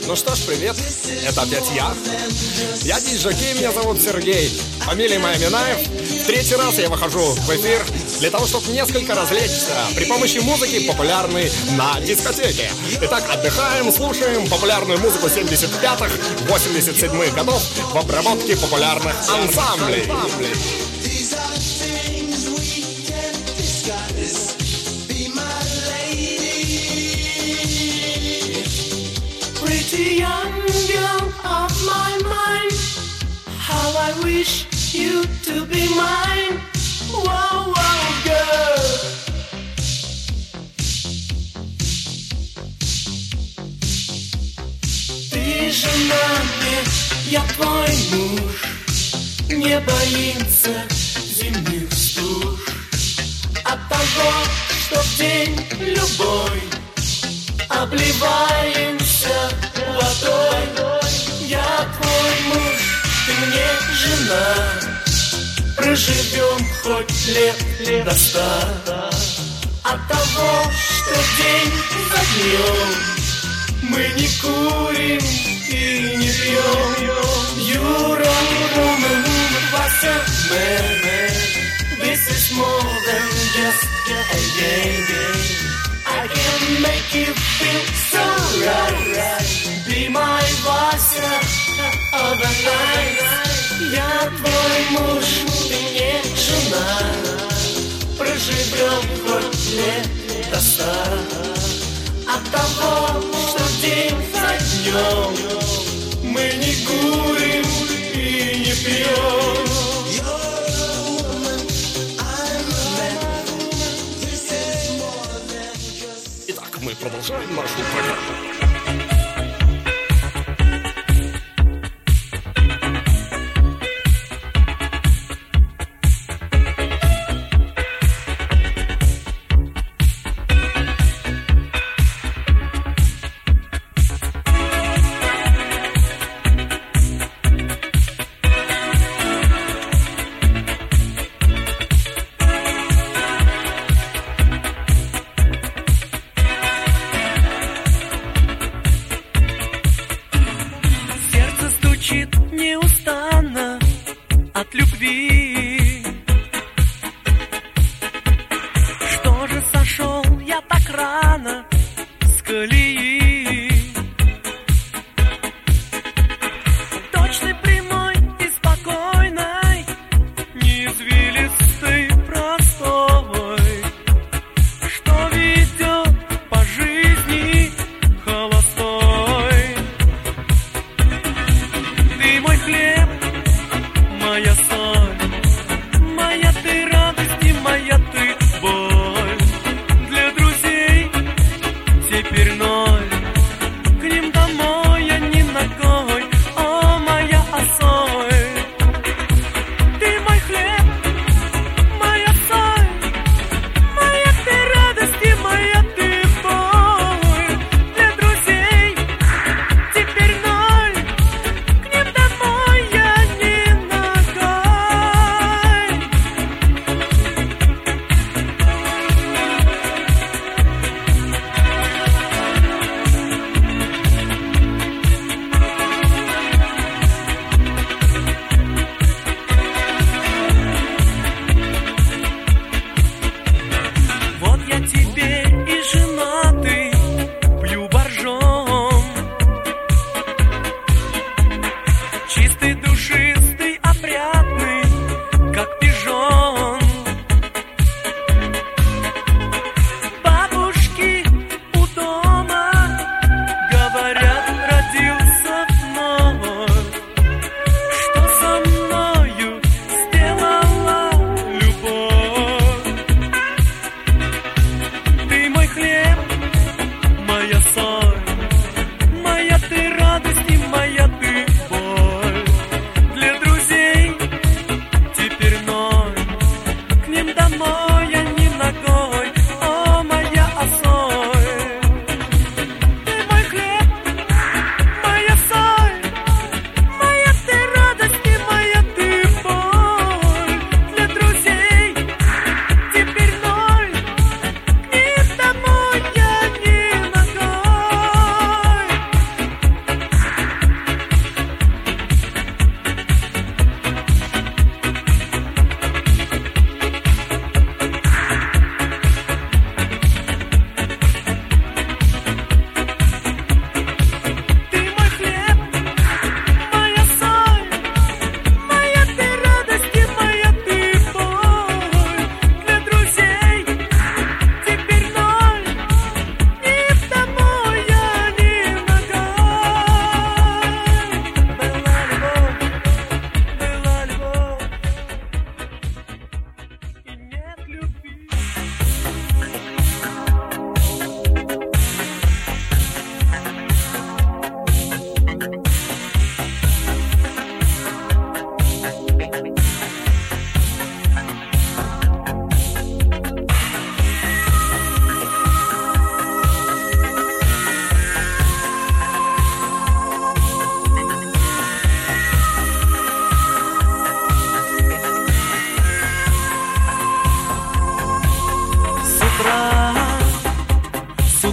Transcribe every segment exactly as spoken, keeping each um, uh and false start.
Ну что ж, привет, это опять я. Я диджей, меня зовут Сергей. Фамилия моя Минаев. В третий раз я выхожу в эфир для того, чтобы несколько развлечься при помощи музыки, популярной на дискотеке. Итак, отдыхаем, слушаем популярную музыку семьдесят пятых, восемьдесят седьмых годов в обработке популярных ансамблей. Pretty young girl of my mind, how I wish you to be mine. Wow, wow, girl. Ты жена мне, я твой муж, не боимся зимних стуж. От того, что в день любой обливаемся водой. Я твой муж, ты мне жена. Проживем хоть лет до ста. От того, что день за днем мы не курим и не пьем. Юра, woman, Вася, man, this is more than just a game. I can make you feel so right. Be my Вася of the night. Я твой муж, ты мне жена. Проживем хоть лет до ста. От того, что день за днем мы не курим и не пьем. Мы продолжаем нашу программу.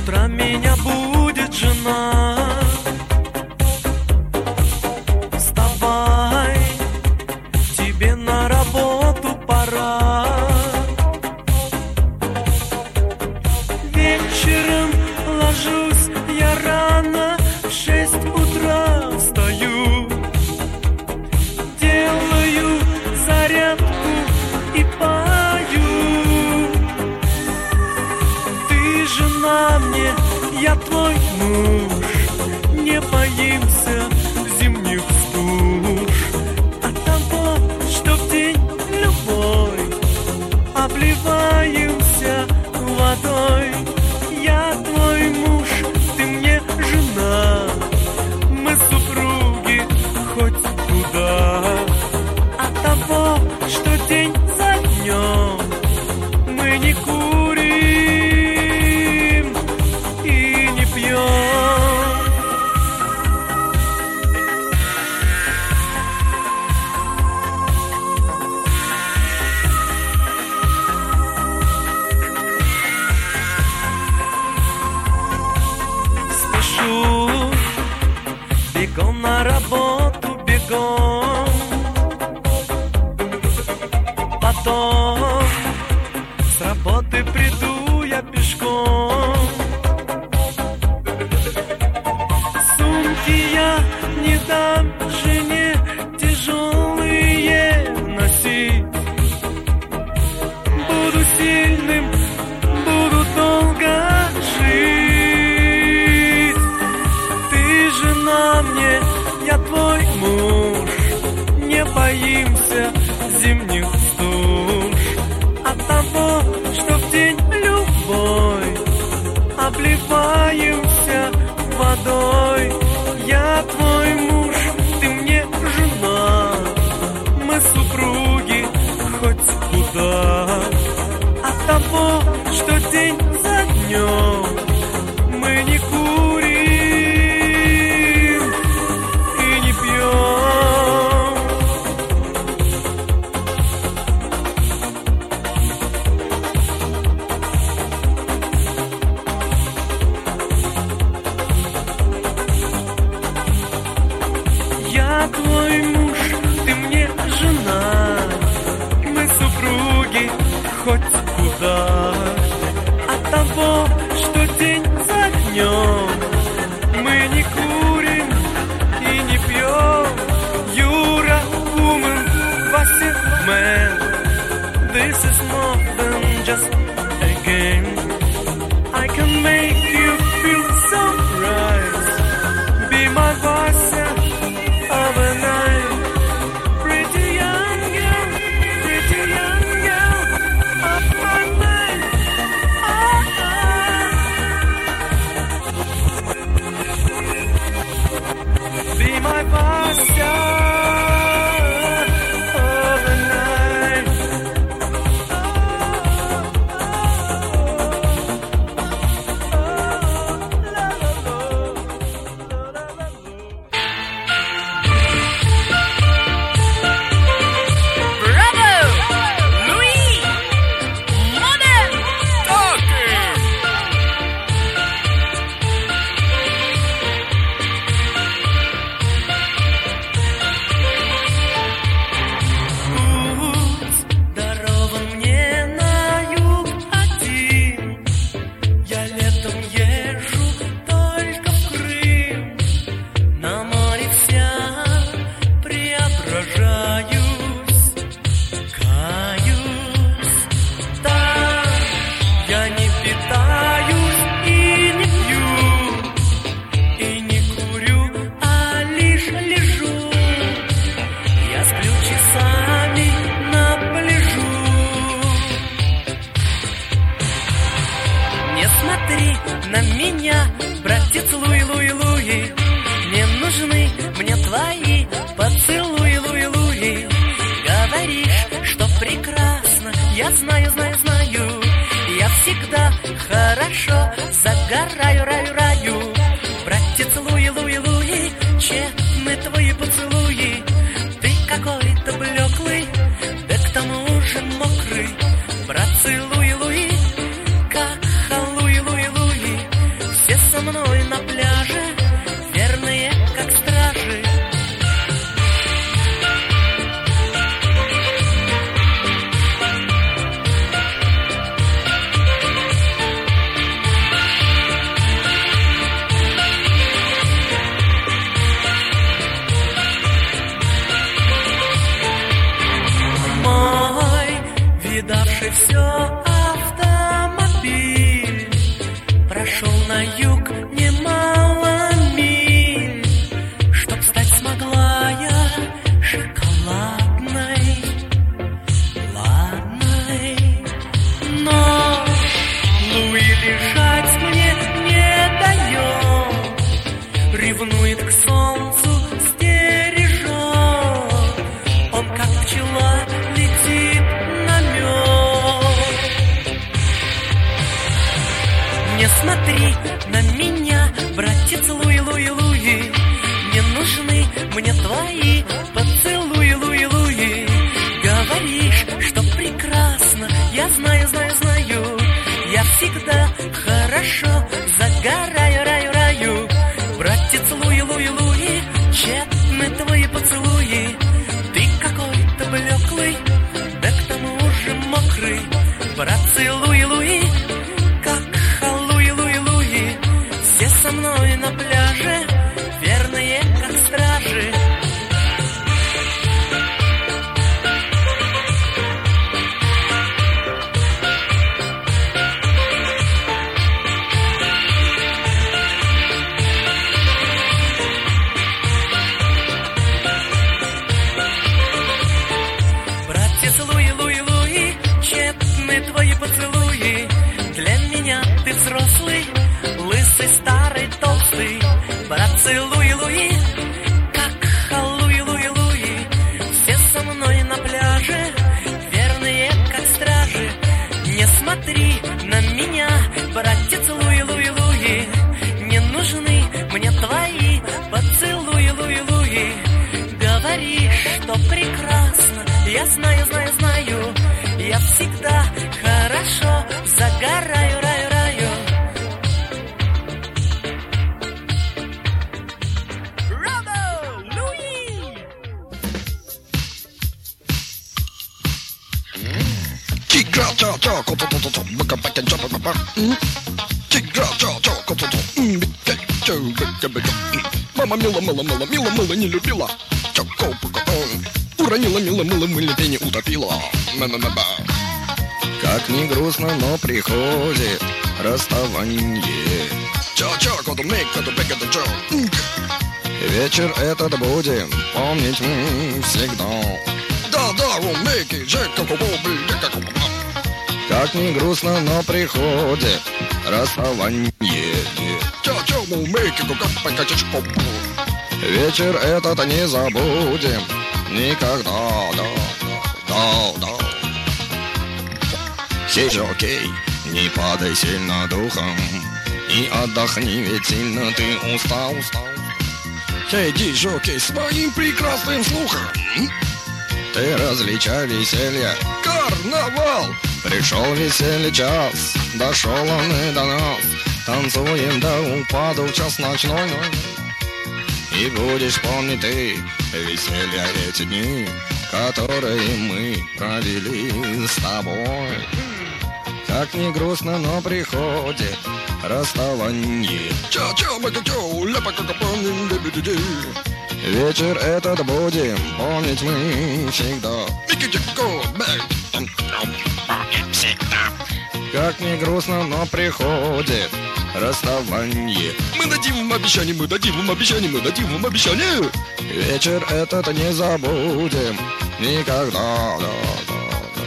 утра меня будет жена. Вставай, тебе на работу пора. Вечером ложусь я рано, в шесть утра встаю, делаю зарядку и пою. Ты жена мне, я твой муж, не боимся зимних стуж. От того, что в день любой обливаемся водой. Я твой муж, ты мне жена, мы супруги хоть куда. От того, что день за днем мы не курим и не пьем. Спешу, бегом на работу, бегом. Потом с работы приду я пешком. Сумки я не дам жене тяжелые носить. Буду сильным, буду долго жить. Ты жена мне, я твой муж, не боимся зимних стуж. От того, что в день любой обливаемся водой. Я твой муж, ты мне жена, мы супруги хоть куда. От того, что день за днем мы не курим и не пьем. Я твой муж, ты мне жена, мы супруги хоть куда. От того, что день за днем мы не курим и не пьем. Юра, woman, Вася, man, this is more than just a game. I can make you feel so right. Be my Vася of a night. Pretty young girl, pretty young girl of my mind. Oh, oh. Be my Vася of a night. Я знаю, знаю, знаю, я всегда хорошо загораю, раю, раю. Братец Луи, Луи, Луи, тщетны твои поцелуи. Ты какой-то блеклый, да к тому же мокрый. Братцы Луи, Луи, как Луи, Луи, Луи, смотри на меня, братец Луи, Луи, Луи. Не нужны мне твои поцелуи, Луи, Луи. Говоришь, что прекрасно, я знаю, знаю, знаю. Я всегда хорошо загораю, раю, раю. Братец Луи, Луи, Луи, тщетны твои поцелуи. Ты какой-то блеклый, да к тому же мокрый. Братцы Луи, Луи, как Луи, Луи, Луи. Все со мной на пляже, верные как стражи. Братец Луи, Луи, Луи, тщетны твои поцелуи. Для меня ты взрослый, лысый, старый, толстый. Братцы Луи, Луи, как Луи, Луи, Луи. Все со мной на пляже, верные как стражи. Не смотри на меня, братец Луи, Луи, Луи. Не нужны мне твои поцелуи, Луи, Луи. Говоришь, что прекрасно, я знаю, знаю, знаю. Я всегда хорошо загораю, раю, раю. Браво, Луи! Тигра, чо, чо, ко, то, то, то, то, бака, бака, чо, бака, бака. Тигра, чо, чо, ко, то, то, бака, чо, бака, бака. Мама мила, мила, мила, мила, мила не любила. Чоко, пука, уронила, мила, мила, мыли, пени утопила. Ма-ма-ма-ба. Как ни грустно, но приходит расставание. Чо-чо, ко-то, мик, ко-то, бака, то, чо. Вечер этот будем помнить мы всегда. Да-да, умейки, джека, ко-ко, бля, ко-ко. Как ни грустно, но приходит расставание. Чо-чо, умейки, ко-ко, бака, чо-чо. Вечер этот не забудем никогда, да, да, да, да. Сей же окей, не падай сильно духом и отдохни, ведь сильно ты устал, устал. Сей диджокей своим прекрасным слухом ты различай веселье, карнавал. Пришел веселье час, дошел он и до нас. Танцуем до упаду в час ночной. И будешь помнить ты веселья эти дни, которые мы провели с тобой. Как ни грустно, но приходит расставание. Вечер этот будем помнить мы всегда. Как ни грустно, но приходит расставание. Мы дадим вам обещание, мы дадим вам обещание, мы дадим вам обещание. Вечер этот не забудем никогда, да, да,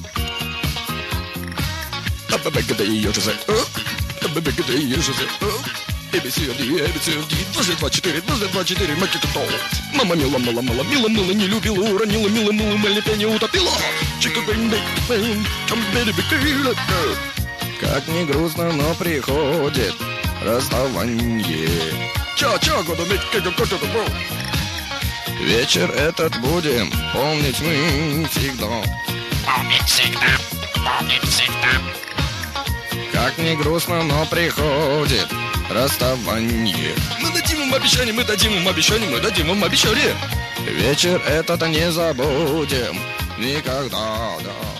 да. Абабэгдэ ежезе, абабэгдэ ежезе, эй би си ди, эй би си ди, дважды два четыре, дважды два четыре, макетото. Мама мила, мила, мила, мила, мила не любила, уронила, мила, мила, мила, пение утопила. Чика-бэнь-бэнь-бэнь, чам-бэнь-бэнь-бэнь. Как ни грустно, но приходит расставание. Ча-ча, года мить, как-то был. Вечер этот будем помнить мы всегда. Помнить всегда, помнить всегда. Как ни грустно, но приходит расставание. Мы дадим вам обещание, мы дадим вам обещание, мы дадим вам обещание. Вечер этот не забудем никогда, да.